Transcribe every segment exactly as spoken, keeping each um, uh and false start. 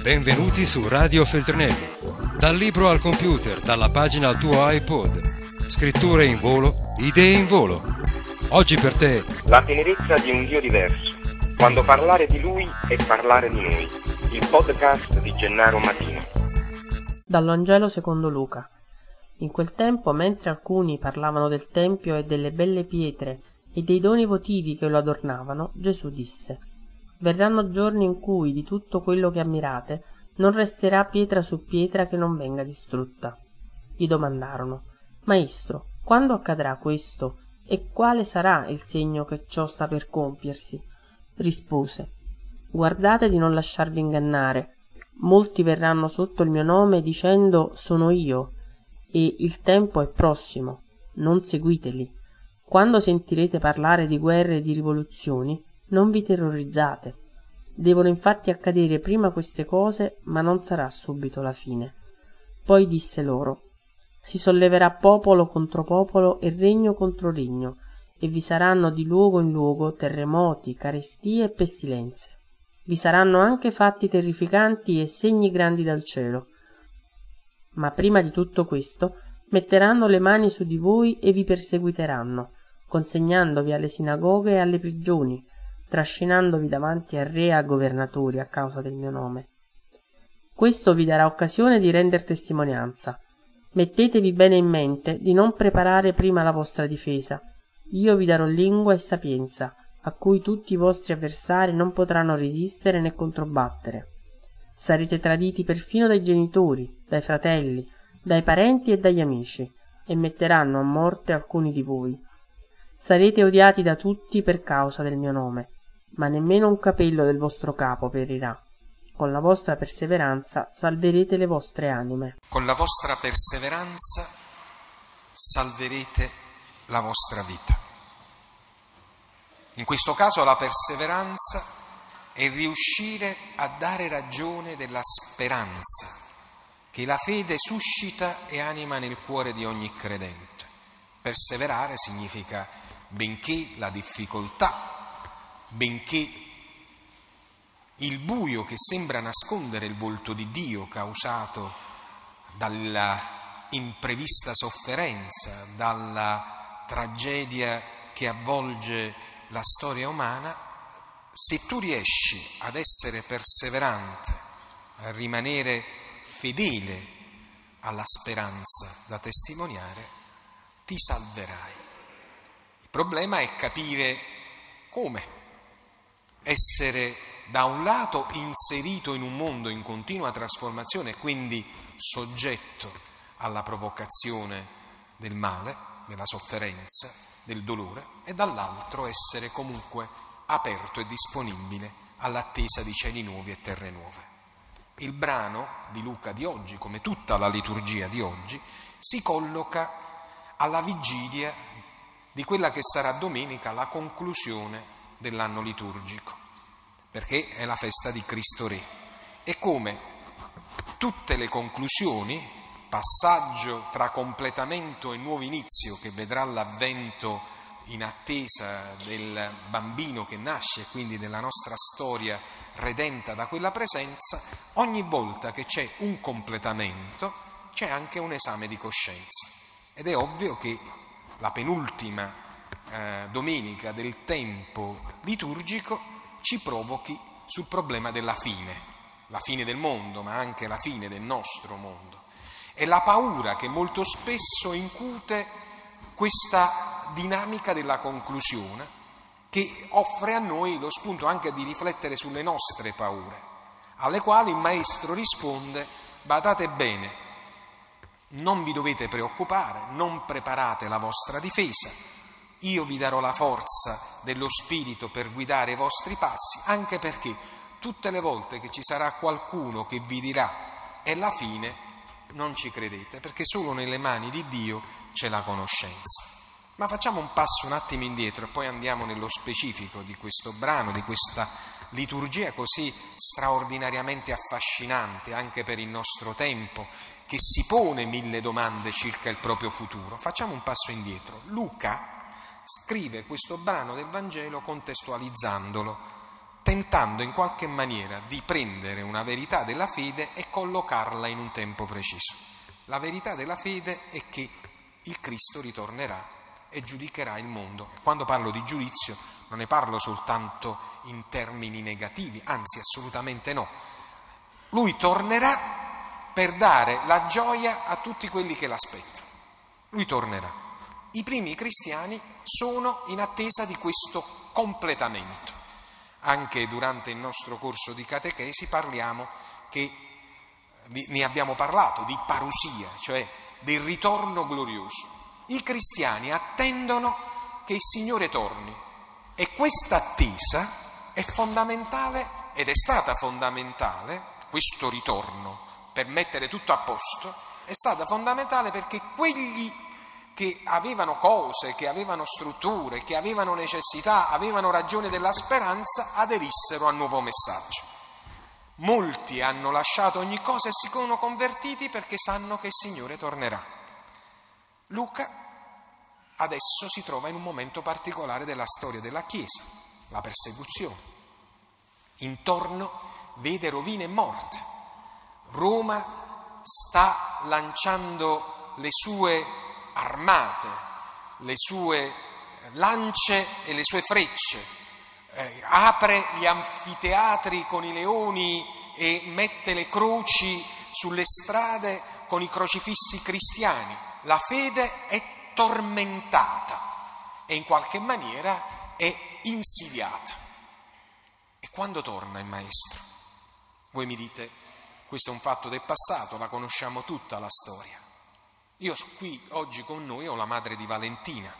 Benvenuti su Radio Feltrinelli. Dal libro al computer, dalla pagina al tuo iPod. Scritture in volo, idee in volo. Oggi per te la tenerezza di un Dio diverso. Quando parlare di Lui è parlare di noi. Il podcast di Gennaro Matino. Dal Vangelo secondo Luca. In quel tempo, mentre alcuni parlavano del Tempio e delle belle pietre e dei doni votivi che lo adornavano, Gesù disse: Verranno giorni in cui di tutto quello che ammirate non resterà pietra su pietra che non venga distrutta. Gli domandarono: Maestro, quando accadrà questo e quale sarà il segno che ciò sta per compiersi? Rispose: Guardate di non lasciarvi ingannare. Molti verranno sotto il mio nome dicendo sono io, e il tempo è prossimo. Non seguiteli. Quando sentirete parlare di guerre e di rivoluzioni, non vi terrorizzate. Devono infatti accadere prima queste cose, ma non sarà subito la fine. Poi disse loro: Si solleverà popolo contro popolo e regno contro regno, e vi saranno di luogo in luogo terremoti, carestie e pestilenze. Vi saranno anche fatti terrificanti e segni grandi dal cielo. Ma prima di tutto questo metteranno le mani su di voi e vi perseguiteranno, consegnandovi alle sinagoghe e alle prigioni, trascinandovi davanti a re e a governatori a causa del mio nome. Questo vi darà occasione di render testimonianza. Mettetevi bene in mente di non preparare prima la vostra difesa. Io vi darò lingua e sapienza, a cui tutti i vostri avversari non potranno resistere né controbattere. Sarete traditi perfino dai genitori, dai fratelli, dai parenti e dagli amici, e metteranno a morte alcuni di voi. Sarete odiati da tutti per causa del mio nome, ma nemmeno un capello del vostro capo perirà. Con la vostra perseveranza salverete le vostre anime. Con la vostra perseveranza salverete la vostra vita. In questo caso la perseveranza è riuscire a dare ragione della speranza che la fede suscita e anima nel cuore di ogni credente. Perseverare significa, benché la difficoltà, benché il buio che sembra nascondere il volto di Dio causato dalla imprevista sofferenza, dalla tragedia che avvolge la storia umana, se tu riesci ad essere perseverante, a rimanere fedele alla speranza da testimoniare, ti salverai. Il problema è capire come essere da un lato inserito in un mondo in continua trasformazione, quindi soggetto alla provocazione del male, della sofferenza, del dolore, e dall'altro essere comunque aperto e disponibile all'attesa di cieli nuovi e terre nuove. Il brano di Luca di oggi, come tutta la liturgia di oggi, si colloca alla vigilia di quella che sarà domenica la conclusione dell'anno liturgico, perché è la festa di Cristo Re. E come tutte le conclusioni, passaggio tra completamento e nuovo inizio che vedrà l'avvento in attesa del bambino che nasce e quindi della nostra storia redenta da quella presenza, ogni volta che c'è un completamento c'è anche un esame di coscienza. Ed è ovvio che la penultima eh, domenica del tempo liturgico ci provochi sul problema della fine, la fine del mondo, ma anche la fine del nostro mondo. È la paura che molto spesso incute questa dinamica della conclusione, che offre a noi lo spunto anche di riflettere sulle nostre paure, alle quali il Maestro risponde: badate bene, non vi dovete preoccupare, non preparate la vostra difesa, io vi darò la forza dello Spirito per guidare i vostri passi, anche perché tutte le volte che ci sarà qualcuno che vi dirà è la fine, non ci credete, perché solo nelle mani di Dio c'è la conoscenza. Ma facciamo un passo un attimo indietro e poi andiamo nello specifico di questo brano, di questa liturgia così straordinariamente affascinante anche per il nostro tempo, che si pone mille domande circa il proprio futuro. Facciamo un passo indietro. Luca scrive questo brano del Vangelo contestualizzandolo tentando in qualche maniera di prendere una verità della fede e collocarla in un tempo preciso. La verità della fede è che il Cristo ritornerà e giudicherà il mondo. Quando parlo di giudizio non ne parlo soltanto in termini negativi, anzi assolutamente no. Lui tornerà per dare la gioia a tutti quelli che l'aspettano. Lui tornerà. I primi cristiani sono in attesa di questo completamento. Anche durante il nostro corso di catechesi parliamo che ne abbiamo parlato di parusia, cioè del ritorno glorioso. I cristiani attendono che il Signore torni e questa attesa è fondamentale ed è stata fondamentale, questo ritorno per mettere tutto a posto, è stata fondamentale perché quegli che avevano cose, che avevano strutture, che avevano necessità, avevano ragione della speranza, aderissero al nuovo messaggio. Molti hanno lasciato ogni cosa e si sono convertiti perché sanno che il Signore tornerà. Luca adesso si trova in un momento particolare della storia della Chiesa, la persecuzione. Intorno vede rovine e morte. Roma sta lanciando le sue armate, le sue lance e le sue frecce, eh, apre gli anfiteatri con i leoni e mette le croci sulle strade con i crocifissi cristiani. La fede è tormentata e in qualche maniera è insidiata. E quando torna il Maestro? Voi mi dite, questo è un fatto del passato, la conosciamo tutta la storia. Io qui oggi con noi ho la madre di Valentina,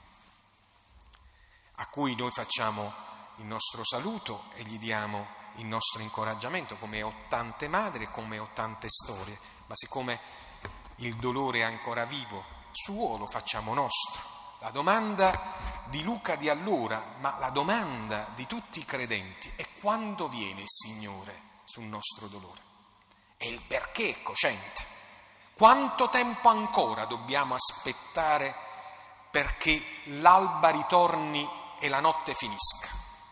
a cui noi facciamo il nostro saluto e gli diamo il nostro incoraggiamento, come ho tante madri e come ho tante storie, ma siccome il dolore è ancora vivo, suo lo facciamo nostro. La domanda di Luca di allora, ma la domanda di tutti i credenti è quando viene il Signore sul nostro dolore? E il perché è cocente. Quanto tempo ancora dobbiamo aspettare perché l'alba ritorni e la notte finisca?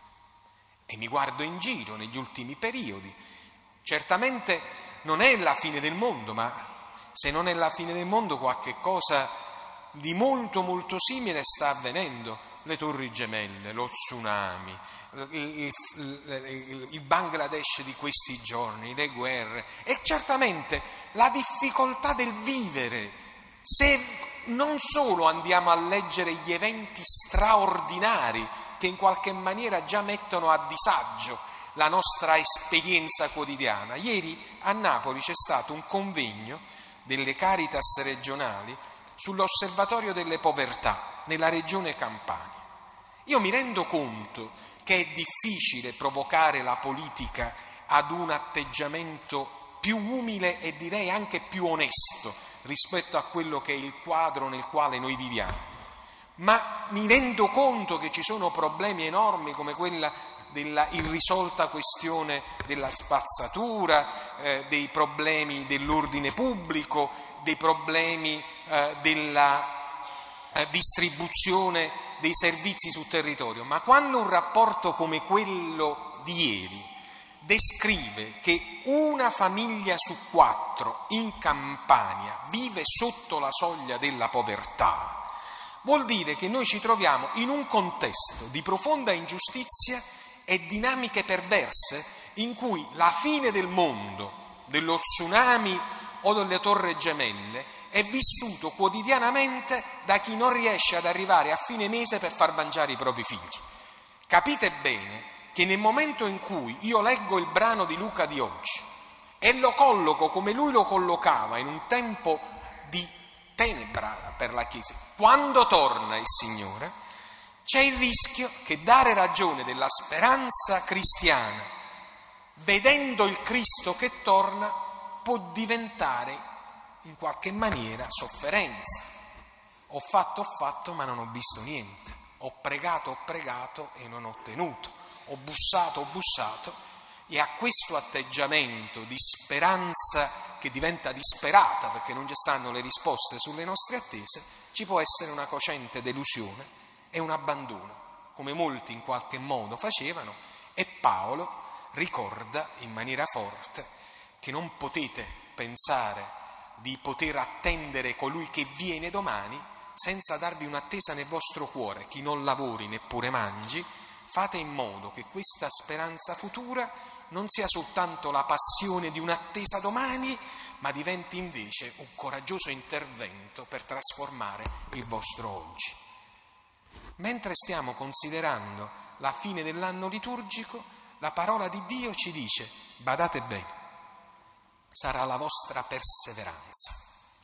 E mi guardo in giro negli ultimi periodi. Certamente non è la fine del mondo, ma se non è la fine del mondo, qualche cosa di molto molto simile sta avvenendo. Le torri gemelle, lo tsunami, il, il, il Bangladesh di questi giorni, le guerre e certamente la difficoltà del vivere. Se non solo andiamo a leggere gli eventi straordinari che in qualche maniera già mettono a disagio la nostra esperienza quotidiana. Ieri a Napoli c'è stato un convegno delle Caritas regionali sull'osservatorio delle povertà nella regione Campania. Io mi rendo conto che è difficile provocare la politica ad un atteggiamento più umile e direi anche più onesto rispetto a quello che è il quadro nel quale noi viviamo, ma mi rendo conto che ci sono problemi enormi come quella della irrisolta questione della spazzatura, eh, dei problemi dell'ordine pubblico, dei problemi eh, della eh, distribuzione dei servizi sul territorio. Ma quando un rapporto come quello di ieri descrive che una famiglia su quattro in Campania vive sotto la soglia della povertà, vuol dire che noi ci troviamo in un contesto di profonda ingiustizia e dinamiche perverse in cui la fine del mondo, dello tsunami o delle torri gemelle è vissuto quotidianamente da chi non riesce ad arrivare a fine mese per far mangiare i propri figli. Capite bene che nel momento in cui io leggo il brano di Luca di oggi e lo colloco come lui lo collocava in un tempo di tenebra per la Chiesa, quando torna il Signore, c'è il rischio che dare ragione della speranza cristiana, vedendo il Cristo che torna, può diventare in qualche maniera sofferenza. Ho fatto, ho fatto, ma non ho visto niente. Ho pregato, ho pregato e non ho ottenuto. Ho bussato, ho bussato. E a questo atteggiamento di speranza che diventa disperata perché non ci stanno le risposte sulle nostre attese, ci può essere una cocente delusione e un abbandono, come molti in qualche modo facevano E Paolo ricorda in maniera forte che non potete pensare di poter attendere colui che viene domani senza darvi un'attesa nel vostro cuore. Chi non lavori neppure mangi. Fate in modo che questa speranza futura non sia soltanto la passione di un'attesa domani, ma diventi invece un coraggioso intervento per trasformare il vostro oggi. Mentre stiamo considerando la fine dell'anno liturgico, la parola di Dio ci dice, badate bene, sarà la vostra perseveranza.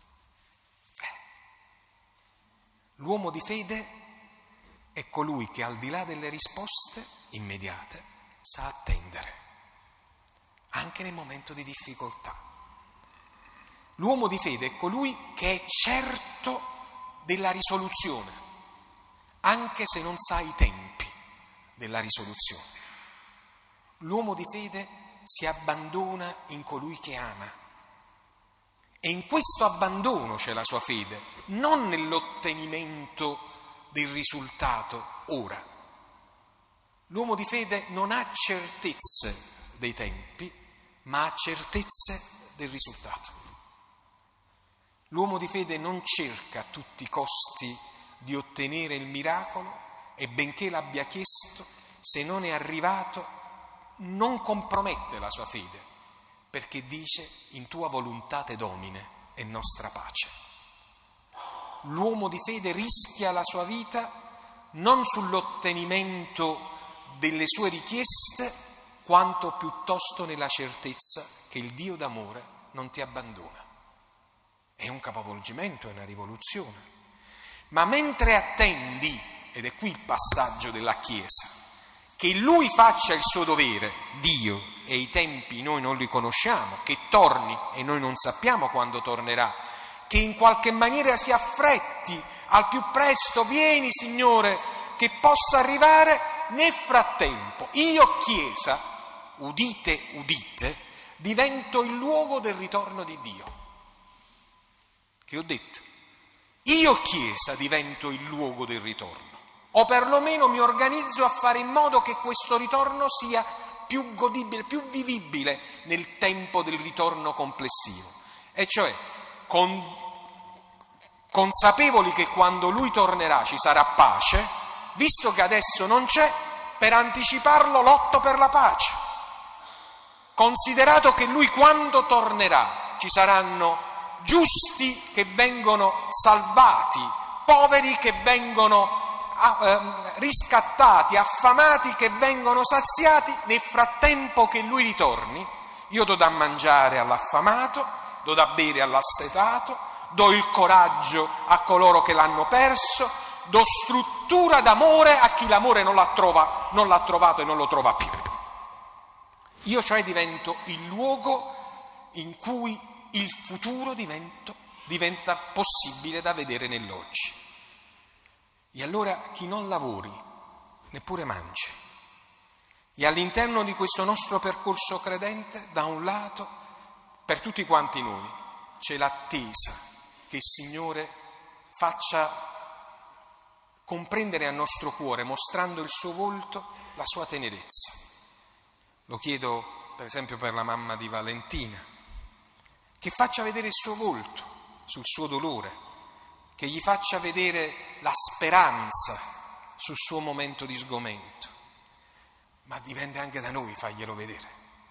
L'uomo di fede è colui che al di là delle risposte immediate sa attendere, anche nel momento di difficoltà. L'uomo di fede è colui che è certo della risoluzione, anche se non sa i tempi della risoluzione. L'uomo di fede si abbandona in colui che ama. E in questo abbandono c'è la sua fede, non nell'ottenimento del risultato ora. L'uomo di fede non ha certezze dei tempi, ma ha certezze del risultato. L'uomo di fede non cerca a tutti i costi di ottenere il miracolo e benché l'abbia chiesto, se non è arrivato, non compromette la sua fede, perché dice in tua volontà te domine e nostra pace. L'uomo di fede rischia la sua vita non sull'ottenimento delle sue richieste, quanto piuttosto nella certezza che il Dio d'amore non ti abbandona. È un capovolgimento, è una rivoluzione. Ma mentre attendi, ed è qui il passaggio della Chiesa, che Lui faccia il suo dovere, Dio, e i tempi noi non li conosciamo, che torni e noi non sappiamo quando tornerà, che in qualche maniera si affretti al più presto, vieni Signore, che possa arrivare. Nel frattempo io Chiesa, udite, udite, divento il luogo del ritorno di Dio. Che ho detto? Io Chiesa divento il luogo del ritorno, o perlomeno mi organizzo a fare in modo che questo ritorno sia più godibile, più vivibile nel tempo del ritorno complessivo. E cioè, con, consapevoli che quando Lui tornerà ci sarà pace, visto che adesso non c'è, per anticiparlo lotto per la pace. Considerato che Lui quando tornerà ci saranno giusti che vengono salvati, poveri che vengono riscattati, affamati che vengono saziati, nel frattempo che Lui ritorni, io do da mangiare all'affamato, do da bere all'assetato, do il coraggio a coloro che l'hanno perso, do struttura d'amore a chi l'amore non l'ha, trova, non l'ha trovato e non lo trova più. Io cioè divento il luogo in cui il futuro divento, diventa possibile da vedere nell'oggi. E allora chi non lavori neppure mangi. E all'interno di questo nostro percorso credente, da un lato, per tutti quanti noi, c'è l'attesa che il Signore faccia comprendere al nostro cuore, mostrando il suo volto, la sua tenerezza. Lo chiedo per esempio per la mamma di Valentina, che faccia vedere il suo volto sul suo dolore, che gli faccia vedere la speranza sul suo momento di sgomento, ma dipende anche da noi farglielo vedere.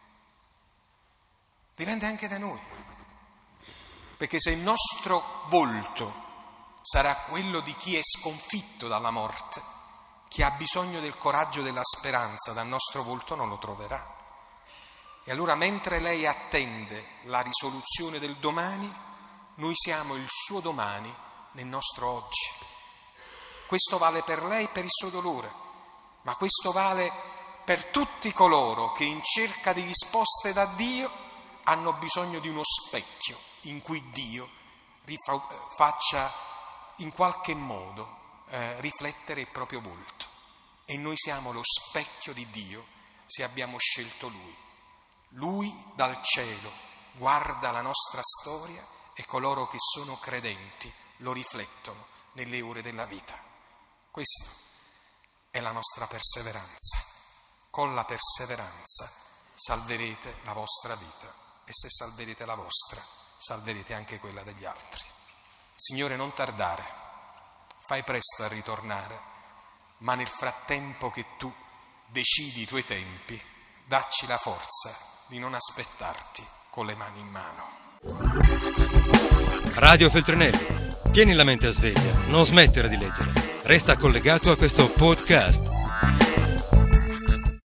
Dipende anche da noi, perché se il nostro volto sarà quello di chi è sconfitto dalla morte, chi ha bisogno del coraggio e della speranza, dal nostro volto non lo troverà. E allora mentre lei attende la risoluzione del domani, noi siamo il suo domani nel nostro oggi. Questo vale per lei e per il suo dolore, ma questo vale per tutti coloro che in cerca di risposte da Dio hanno bisogno di uno specchio in cui Dio faccia in qualche modo eh, riflettere il proprio volto. E noi siamo lo specchio di Dio se abbiamo scelto Lui. Lui dal cielo guarda la nostra storia e coloro che sono credenti lo riflettono nelle ore della vita. Questa è la nostra perseveranza. con la perseveranza salverete la vostra vita e se salverete la vostra, salverete anche quella degli altri. Signore, non tardare, fai presto a ritornare, ma nel frattempo che tu decidi i tuoi tempi, dacci la forza di non aspettarti con le mani in mano. Radio Feltrinelli. Tieni la mente a sveglia, non smettere di leggere. Resta collegato a questo podcast.